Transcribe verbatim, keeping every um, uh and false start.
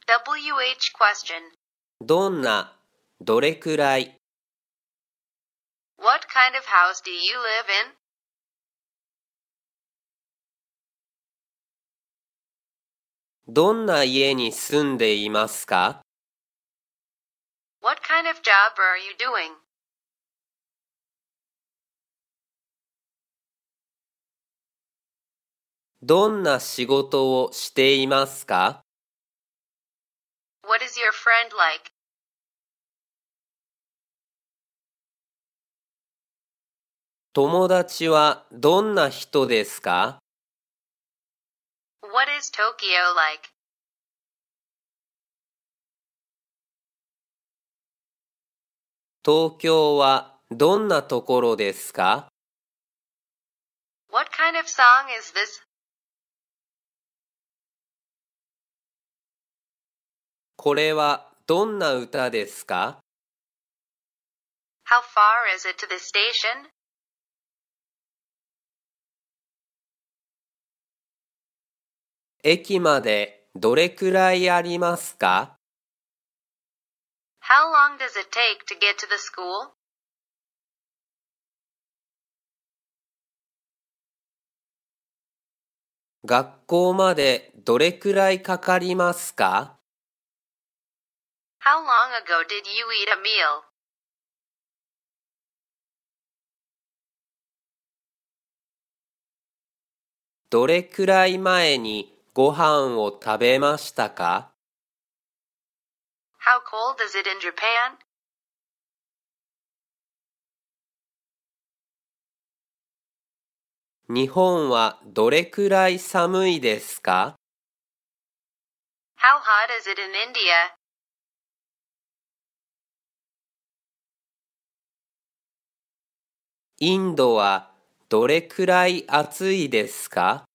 ダブリューエイチ question. どんな、どれくらい。 What kind of house do you live in? どんな家に住んでいますか？ What kind of job are you doing? どんな仕事をしていますか？ What is your friend like? 友達はどんな人ですか？ What is Tokyo like? 東京はどんなところですか？ What kind of song is this? これはどんな歌ですか？ How far is it to the station? 駅までどれくらいありますか？ How long does it take to get to the school? 学校までどれくらいかかりますか？ How long ago did you eat a meal? どれくらい前にご飯を食べましたか？ How cold is it in Japan? 日本はどれくらい寒いですか？ How hot is it in India? インドはどれくらい暑いですか？